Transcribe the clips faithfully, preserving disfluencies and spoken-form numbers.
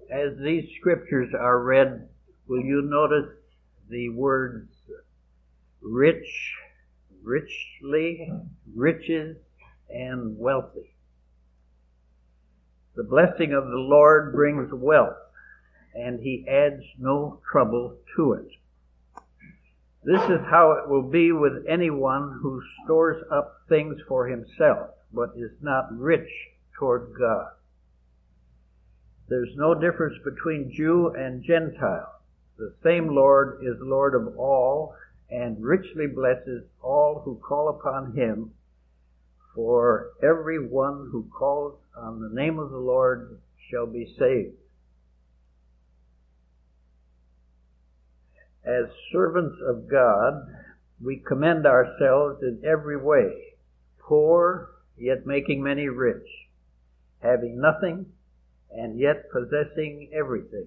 As these scriptures are read, will you notice the words rich, richly, riches, and wealthy? The blessing of the Lord brings wealth, and He adds no trouble to it. This is how it will be with anyone who stores up things for himself, but is not rich toward God. There's no difference between Jew and Gentile. The same Lord is Lord of all, and richly blesses all who call upon Him. For every one who calls on the name of the Lord shall be saved. As servants of God, we commend ourselves in every way, poor, yet making many rich, having nothing, and yet possessing everything.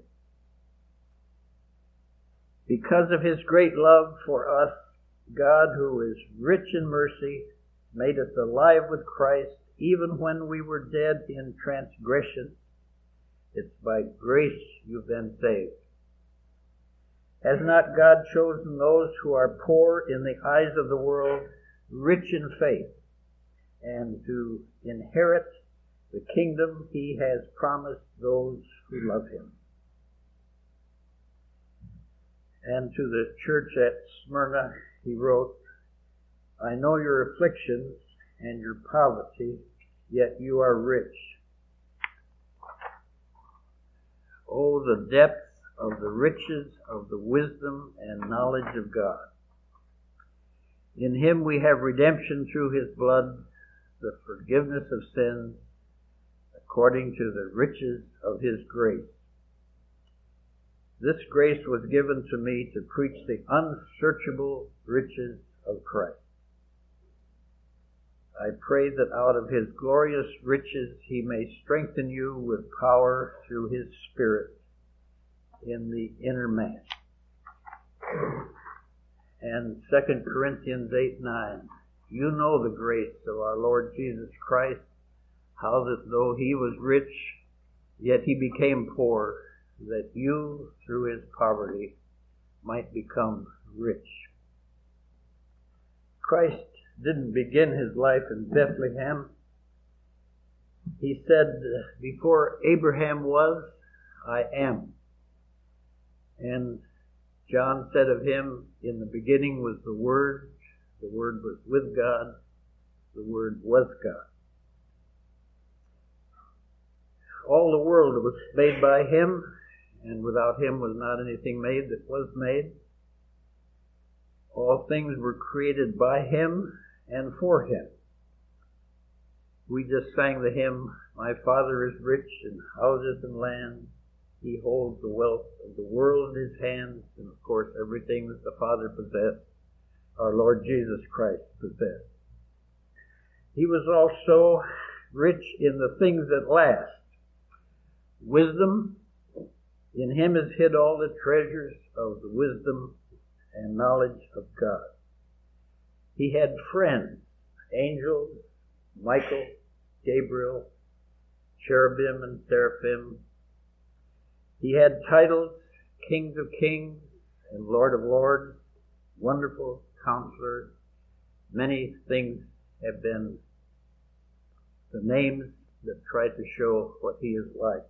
Because of His great love for us, God, who is rich in mercy, made us alive with Christ, even when we were dead in transgression. It's by grace you've been saved. Has not God chosen those who are poor in the eyes of the world, rich in faith, and to inherit the kingdom He has promised those who love Him? And to the church at Smyrna He wrote, I know your afflictions and your poverty, yet you are rich. Oh, the depth of the riches of the wisdom and knowledge of God. In Him we have redemption through His blood, the forgiveness of sins, according to the riches of His grace. This grace was given to me to preach the unsearchable riches of Christ. I pray that out of His glorious riches He may strengthen you with power through His Spirit in the inner man. And Second Corinthians eight nine, you know the grace of our Lord Jesus Christ, how that though He was rich, yet He became poor, that you, through His poverty, might become rich. Christ didn't begin His life in Bethlehem. He said, before Abraham was, I am. And John said of Him, in the beginning was the Word, the Word was with God, the Word was God. All the world was made by Him, and without Him was not anything made that was made. All things were created by Him and for Him. We just sang the hymn, my Father is rich in houses and land. He holds the wealth of the world in His hands. And of course, everything that the Father possessed, our Lord Jesus Christ possessed. He was also rich in the things that last. Wisdom, in Him is hid all the treasures of the wisdom and knowledge of God. He had friends, angels, Michael, Gabriel, cherubim and seraphim. He had titles, King of Kings and Lord of Lords, Wonderful Counselor. Many things have been the names that try to show what He is like.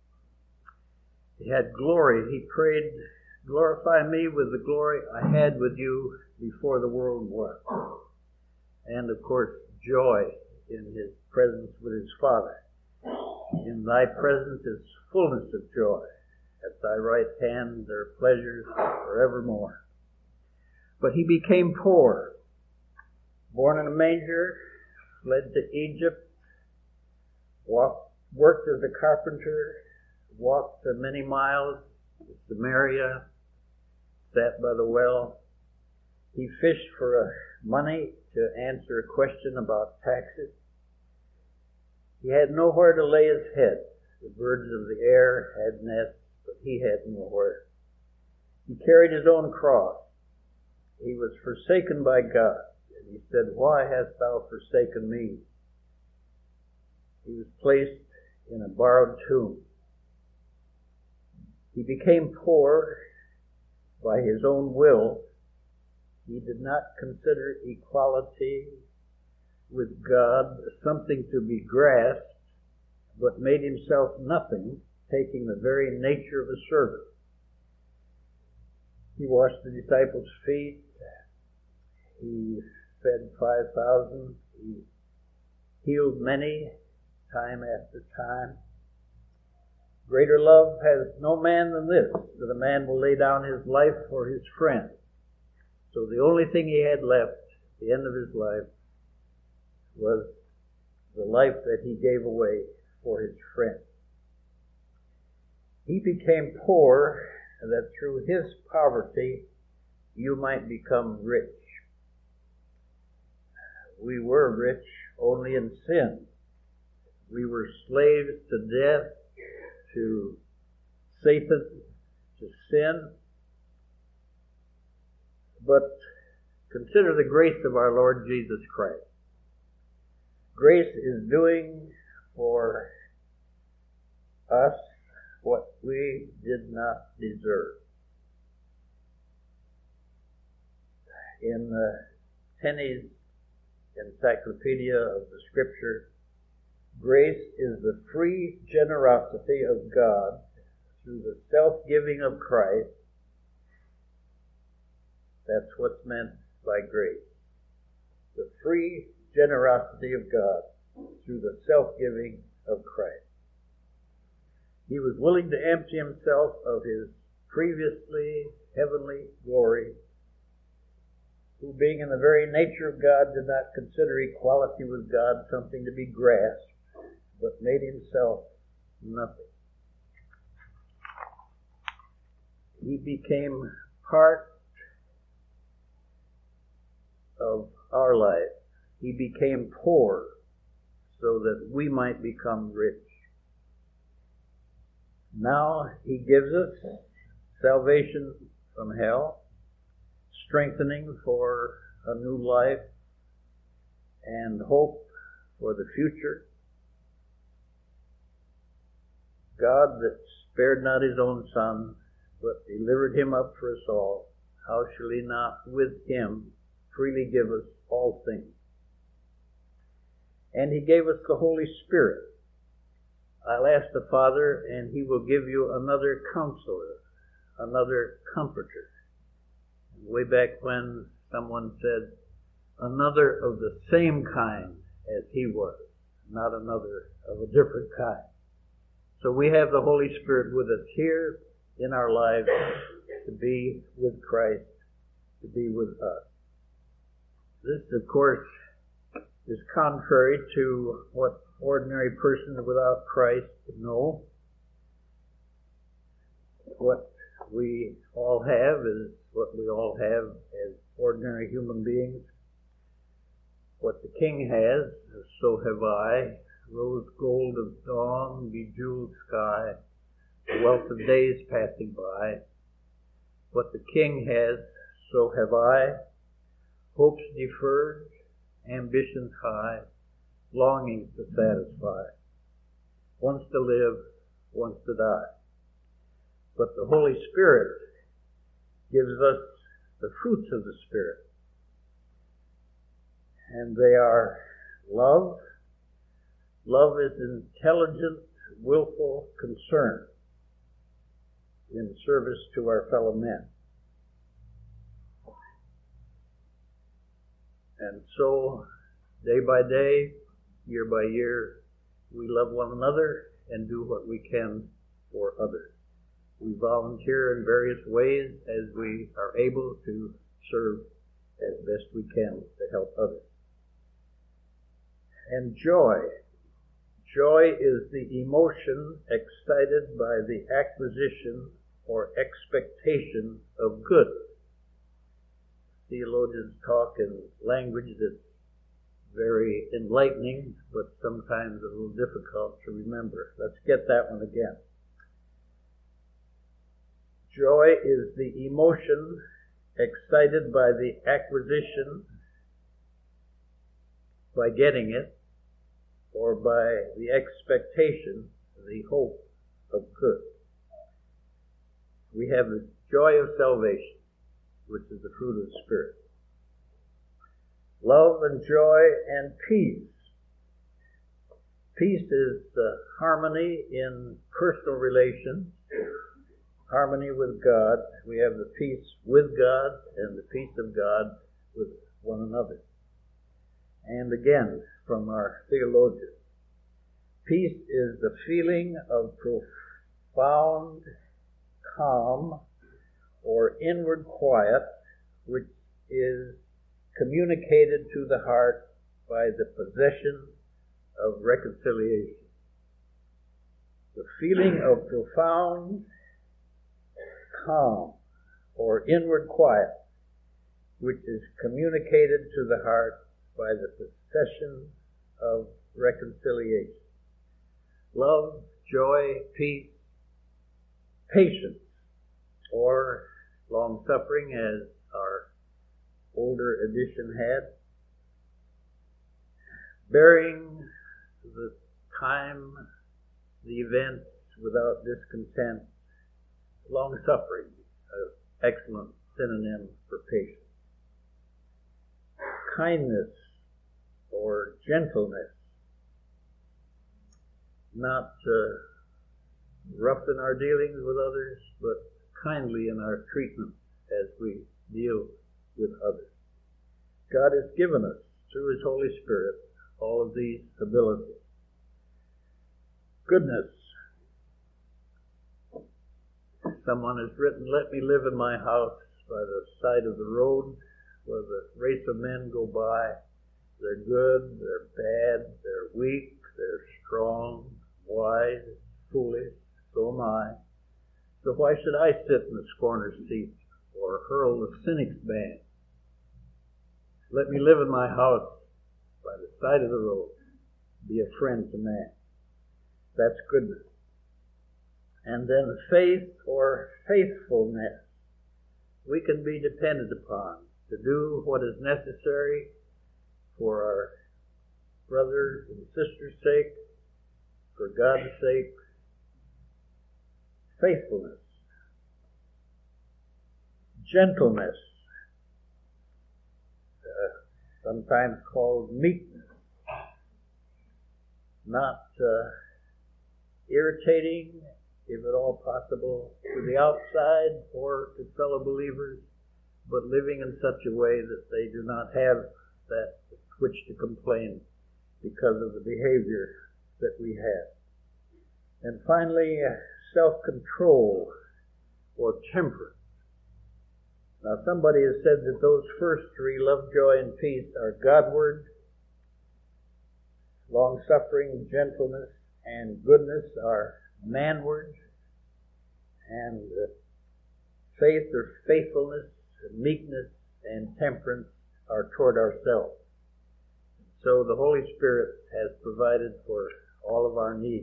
He had glory. He prayed, glorify me with the glory I had with you before the world was. And of course, joy in His presence with His Father. In Thy presence is fullness of joy. At Thy right hand there are pleasures forevermore. But He became poor, born in a manger, fled to Egypt, walked, worked as a carpenter, walked many miles to Samaria, sat by the well. He fished for uh, money to answer a question about taxes. He had nowhere to lay His head. The birds of the air had nests, but He had nowhere. He carried His own cross. He was forsaken by God. And He said, why hast thou forsaken me? He was placed in a borrowed tomb. He became poor by his own will. He did not consider equality with God something to be grasped, but made himself nothing, taking the very nature of a servant. He washed the disciples' feet. He fed five thousand. He healed many, time after time. Greater love has no man than this, that a man will lay down his life for his friend. So the only thing he had left at the end of his life was the life that he gave away for his friend. He became poor that through his poverty you might become rich. We were rich only in sin. We were slaves to death, to Satan, to sin. But consider the grace of our Lord Jesus Christ. Grace is doing for us what we did not deserve. In uh, Tenney's Encyclopedia of the Scripture, grace is the free generosity of God through the self-giving of Christ. That's what's meant by grace. The free generosity of God through the self-giving of Christ. He was willing to empty himself of his previously heavenly glory, who being in the very nature of God did not consider equality with God something to be grasped, but made himself nothing. He became part of our life. He became poor so that we might become rich. Now he gives us salvation from hell, strengthening for a new life, and hope for the future. God that spared not his own Son, but delivered him up for us all, how shall he not with him freely give us all things? And he gave us the Holy Spirit. I'll ask the Father, and he will give you another counselor, another comforter. Way back when someone said, another of the same kind as he was, not another of a different kind. So we have the Holy Spirit with us here in our lives to be with Christ, to be with us. This, of course, is contrary to what ordinary persons without Christ know. What we all have is what we all have as ordinary human beings. What the King has, so have I. Rose gold of dawn, bejeweled sky, the wealth of days passing by. What the King has, so have I. Hopes deferred, ambitions high, longings to satisfy. Once to live, once to die. But the Holy Spirit gives us the fruits of the Spirit. And they are love. Love is intelligent, willful concern in service to our fellow men. And so, day by day, year by year, we love one another and do what we can for others. We volunteer in various ways as we are able to serve as best we can to help others. And joy. Joy is the emotion excited by the acquisition or expectation of good. Theologians talk in language that's very enlightening, but sometimes a little difficult to remember. Let's get that one again. Joy is the emotion excited by the acquisition, by getting it, or by the expectation, the hope of good. we have the joy of salvation, which is the fruit of the Spirit. Love and joy and peace. Peace is uh, harmony in personal relations, harmony with God. We have the peace with God and the peace of God with one another. And again, from our theologian, peace is the feeling of profound calm or inward quiet, which is communicated to the heart by the possession of reconciliation. The feeling of profound calm or inward quiet, which is communicated to the heart by the possession of reconciliation. Love, joy, peace, patience, or long-suffering, as our older edition had, bearing the time, the events without discontent, long-suffering, an excellent synonym for patience. Kindness or gentleness, not uh, rough in our dealings with others, but kindly in our treatment as we deal with others. God has given us, through His Holy Spirit, all of these abilities. Goodness. Someone has written, "Let me live in my house by the side of the road where the race of men go by. They're good, they're bad, they're weak, they're strong, wise, foolish, so am I. So why should I sit in the scorner's seat or hurl the cynic's ban? Let me live in my house by the side of the road, be a friend to man." That's goodness. And then faith or faithfulness. We can be depended upon to do what is necessary for our brothers and sisters' sake, for God's sake. Faithfulness. Gentleness, uh, sometimes called meekness. Not uh, irritating, if at all possible, to the outside or to fellow believers, but living in such a way that they do not have that which to complain because of the behavior that we have. And finally, uh, self-control or temperance. Now, somebody has said that those first three, love, joy, and peace, are Godward. Long-suffering, gentleness, and goodness are manward. And uh, faith or faithfulness, meekness, and temperance are toward ourselves. So the Holy Spirit has provided for all of our needs.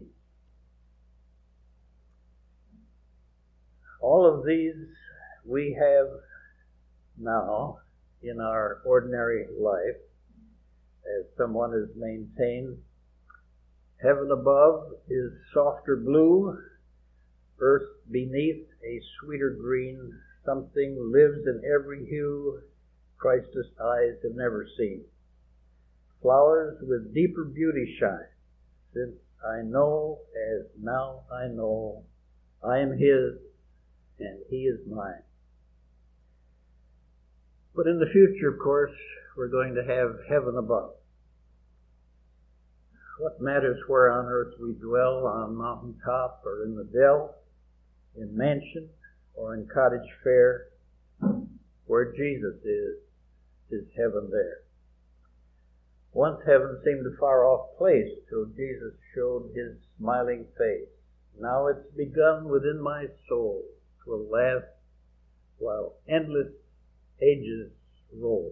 All of these we have now in our ordinary life, as someone has maintained. Heaven above is softer blue, earth beneath a sweeter green. Something lives in every hue Christ's eyes have never seen. Flowers with deeper beauty shine, since I know as now I know, I am His and He is mine. But in the future, of course, we're going to have heaven above. What matters where on earth we dwell, on mountaintop or in the dell, in mansion or in cottage fair? Where Jesus is, is heaven there. Once heaven seemed a far-off place till Jesus showed His smiling face. Now it's begun within my soul, 'twill last while endless ages roll.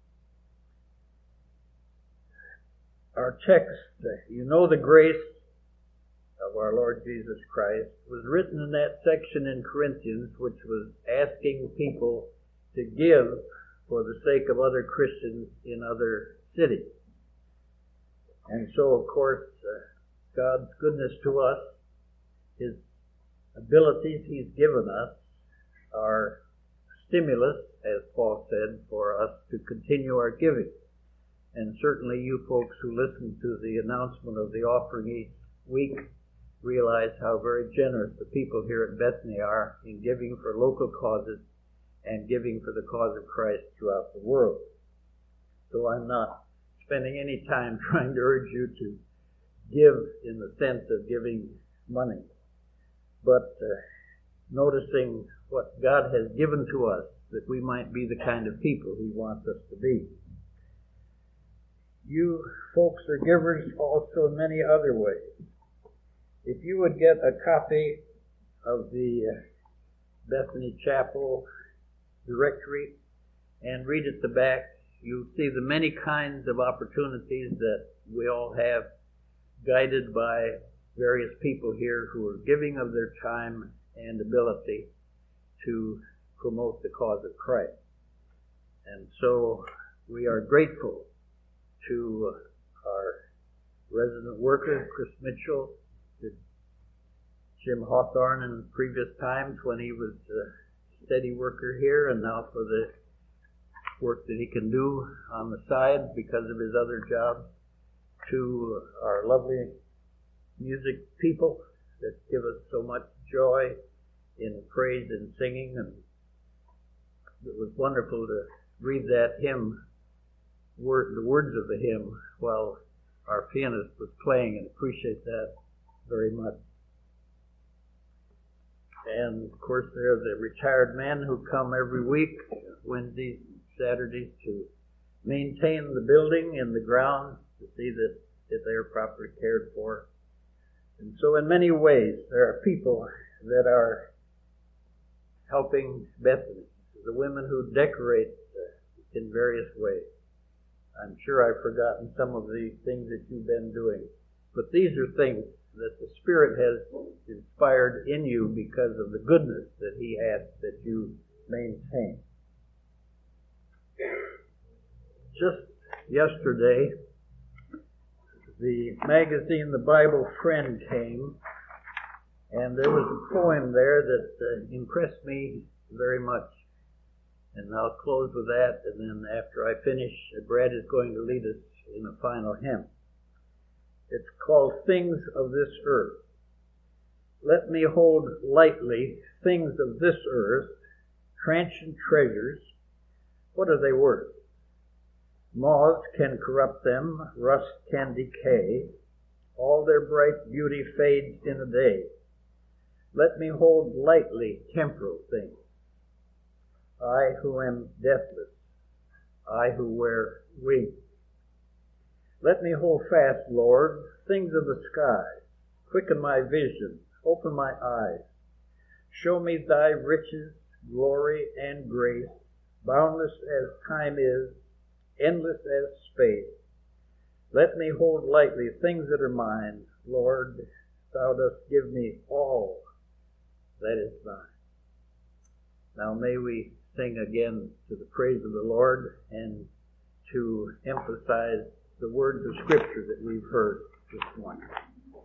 Our text, you know the grace of our Lord Jesus Christ, was written in that section in Corinthians which was asking people to give for the sake of other Christians in other cities. And so, of course, uh, God's goodness to us, His abilities He's given us, are stimulus, as Paul said, for us to continue our giving. And certainly you folks who listen to the announcement of the offering each week realize how very generous the people here at Bethany are in giving for local causes and giving for the cause of Christ throughout the world. So I'm not spending any time trying to urge you to give in the sense of giving money, but uh, noticing what God has given to us, that we might be the kind of people He wants us to be. You folks are givers also in many other ways. If you would get a copy of the uh, Bethany Chapel directory and read at the back, you'll see the many kinds of opportunities that we all have, guided by various people here who are giving of their time and ability to promote the cause of Christ. And so we are grateful to our resident worker, Chris Mitchell, to Jim Hawthorne in previous times when he was a steady worker here, and now for the work that he can do on the side because of his other jobs, to our lovely music people that give us so much joy in praise and singing. And it was wonderful to read that hymn, word, the words of the hymn, while our pianist was playing, and appreciate that very much. And of course there are the retired men who come every week, Wednesdays, Saturdays, to maintain the building and the grounds, to see that, that they are properly cared for. And so in many ways there are people that are helping Bethany, the women who decorate uh, in various ways. I'm sure I've forgotten some of the things that you've been doing, but these are things that the Spirit has inspired in you because of the goodness that He asks that you maintain. Just yesterday, the magazine The Bible Friend came, and there was a poem there that uh, impressed me very much. And I'll close with that, and then after I finish, Brad is going to lead us in a final hymn. It's called Things of This Earth. Let me hold lightly things of this earth, transient treasures. What are they worth? Moths can corrupt them, rust can decay, all their bright beauty fades in a day. Let me hold lightly temporal things. I who am deathless, I who wear wings. Let me hold fast, Lord, things of the sky. Quicken my vision, open my eyes. Show me thy riches, glory, and grace, boundless as time is, endless as space. Let me hold lightly things that are mine. Lord, thou dost give me all that is thine. Now may we sing again to the praise of the Lord and to emphasize the words of Scripture that we've heard this morning.